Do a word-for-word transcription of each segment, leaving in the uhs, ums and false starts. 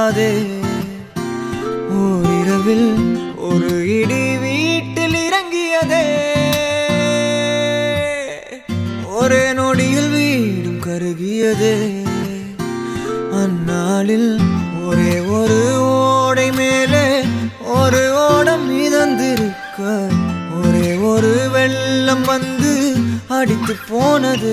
போகாதே. ஓரிரவில் ஒரு இடி வீட்டில் இறங்கியதே. ஒரே நொடியில் வீடும் கருகியதே. அந்நாளில் ஒரே ஒரு ஓடை மேலே ஒரு ஓடம் மிதந்திருக்க ஒரே ஒரு வெள்ளம் வந்து அடித்து போனது.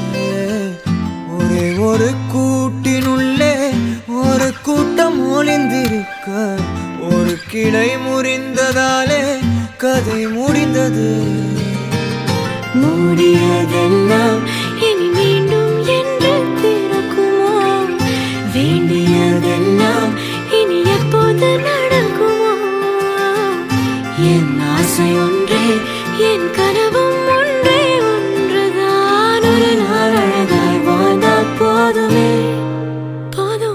ஒரே ஒரு கூட்டினுள்ளே ஒரு கூட்டம் ஒளிந்திருக்க ஒரு கிளை முறிந்ததாலே கதை முடிந்தது. மூடியதெல்லாம் இனி மீண்டும் என்று திறக்குமோ? வேண்டியதெல்லாம் இனி எப்போது நடக்குமோ? என் ஆசை ஒன்றே, என் கனவும் ஒன்றே, ஒன்றுதான். ஒரு நாள் அழகாய் வாழ்ந்தால் போதுமே, போதும்.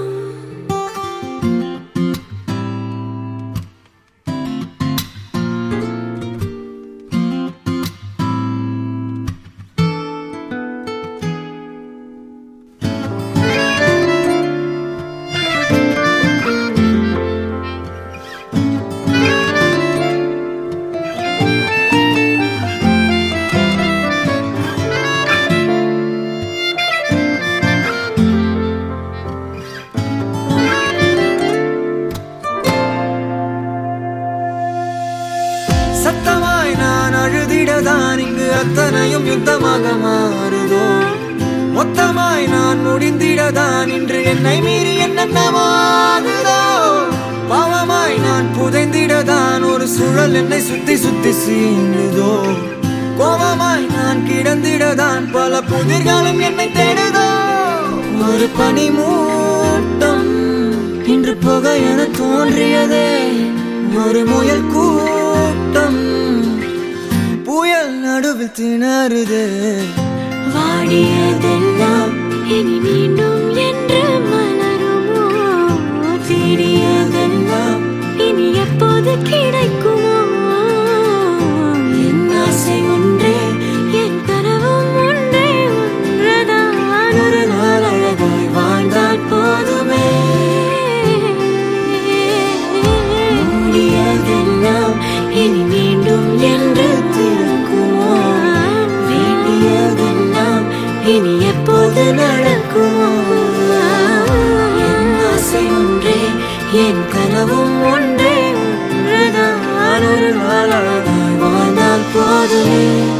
சத்தமாய் நான் அழுதிடதான் இங்கு அத்தனையும் யுத்தமாக மாறுதோ. மொத்தமாய் நான் முடிந்திடதான் இன்று என்னை மீறி என்னென்னமாகுதோ. பாவமாய் நான் புதைந்திடதான் ஒரு சுழல் என்னை சுத்தி சுத்தி சீண்டுதோ. கோபமாய் நான் கிடந்திடதான் பல புதிர்களும் என்னை தேடுதோ. ஒரு பனி மூட்டம் இன்று புகை என தோன்றியதே. ஒரு முயல் கூட்டம் புயல் நடுவில் திணறுதே. வாடியதெல்லாம் இனி மீண்டும் என்று மலருமோ? தேடியதெல்லாம் இனி எப்போது கிடைக்குமோ? என் ஆசை ஒன்றே, என் கனவும் ஒன்றே, ஒன்றுதான். ஒரு நாள் அழகாய் வாழ்ந்தால் போதுமே. மூடியதெல்லாம் இனி மீண்டும் என்று திறக்குமோ? வேண்டியதெல்லாம் இனி எப்போது நடக்குமோ? என் ஆசை ஒன்றே, என் கனவும் ஒன்றே, ஒன்றுதான். ஒரு நாள் அழகாய் வாழ்ந்தால் போதுமே.